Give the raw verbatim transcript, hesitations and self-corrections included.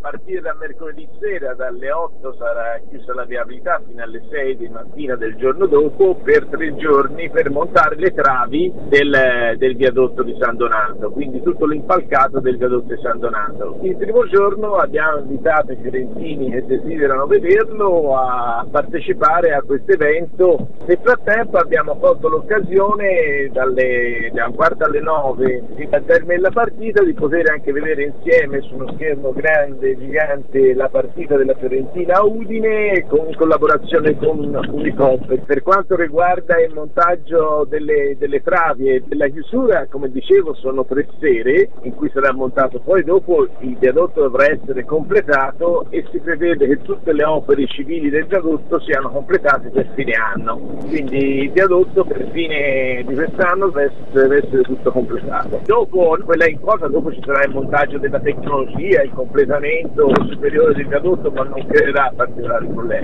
partire da mercoledì sera dalle otto sarà chiusa la viabilità fino alle sei di mattina del giorno dopo per tre giorni per montare le travi del, del viadotto di San Donato, quindi tutto l'impalcato del viadotto di San Donato. Il primo giorno abbiamo invitato i fiorentini che desiderano vederlo a partecipare a questo evento. Nel frattempo abbiamo colto l'occasione dalle da un quarto alle nove fino al termine della partita di poter anche vedere insieme su uno schermo grande, gigante, la partita della Fiorentina a Udine con, in collaborazione con Unicoop. Per quanto riguarda il montaggio delle, delle travi e della chiusura, come dicevo, sono tre sere in cui sarà montato, poi dopo il viadotto dovrà essere completato e si prevede che tutte le opere civili del viadotto siano completate per fine anno, quindi il viadotto per fine di quest'anno deve essere, deve essere tutto completato. Dopo quella in cosa, dopo ci sarà il montaggio della tecnologia, il completamento superiore del viadotto, ma non creerà particolari problemi.